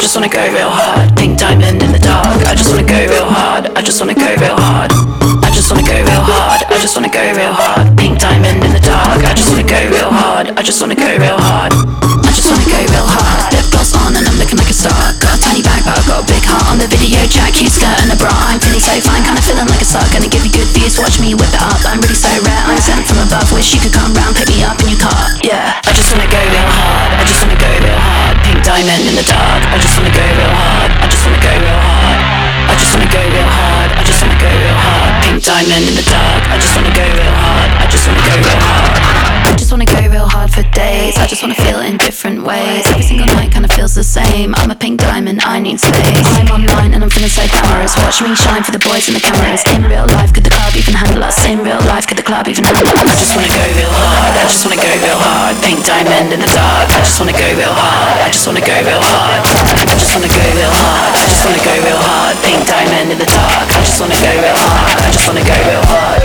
just wanna go real hard. Pink diamond in the dark. I just wanna go real hard. I just wanna go real hard. I just wanna go real hard. I just wanna go real hard. Pink diamond in the dark. I just wanna go real hard. I just wanna go real hard. I just wanna go real hard. Lip gloss on and I'm looking like a star. Got a tiny bag but I've got a big heart on the video jack. Cute skirt and a bra. I'm feeling so fine, kinda feeling like a star. Gonna give you good views, watch me whip it up. I'm really so rare, I'm sent from above. Wish you could come round, pick me up in your car. Yeah, I just wanna go real hard. I just wanna go real hard. Pink diamond in the dark. I just wanna go real hard. I just wanna go real hard. I just wanna go real hard. I just wanna go real hard. Pink diamond in the dark. I just wanna go real hard. I just wanna go real hard. I just wanna go real hard for days. I just wanna feel it in different ways. Every single night kinda feels the same. I'm a pink diamond, I need space. I'm online and I'm feeling so glamorous. Watch me shine for the boys and the cameras. In real life, could the club even handle us? In real life, could the club even handle us? I just wanna go real hard. I just wanna go real hard. Pink diamond in the dark. I just wanna go real hard. I just wanna go real hard. I just wanna go real hard. I just wanna go real hard. Pink diamond in the dark. I just wanna go real hard. I just wanna go real hard.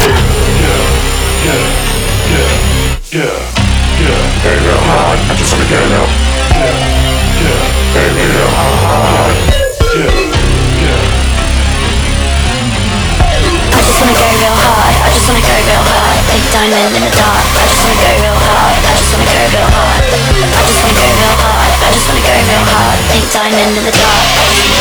Go real hard. I just wanna go real. Go real hard. I just wanna go real hard. I just wanna go real hard. Pink diamond in the dark. I just wanna go real hard. I just wanna go real hard. I just wanna go real hard. I just wanna go real hard. Pink diamond in the dark.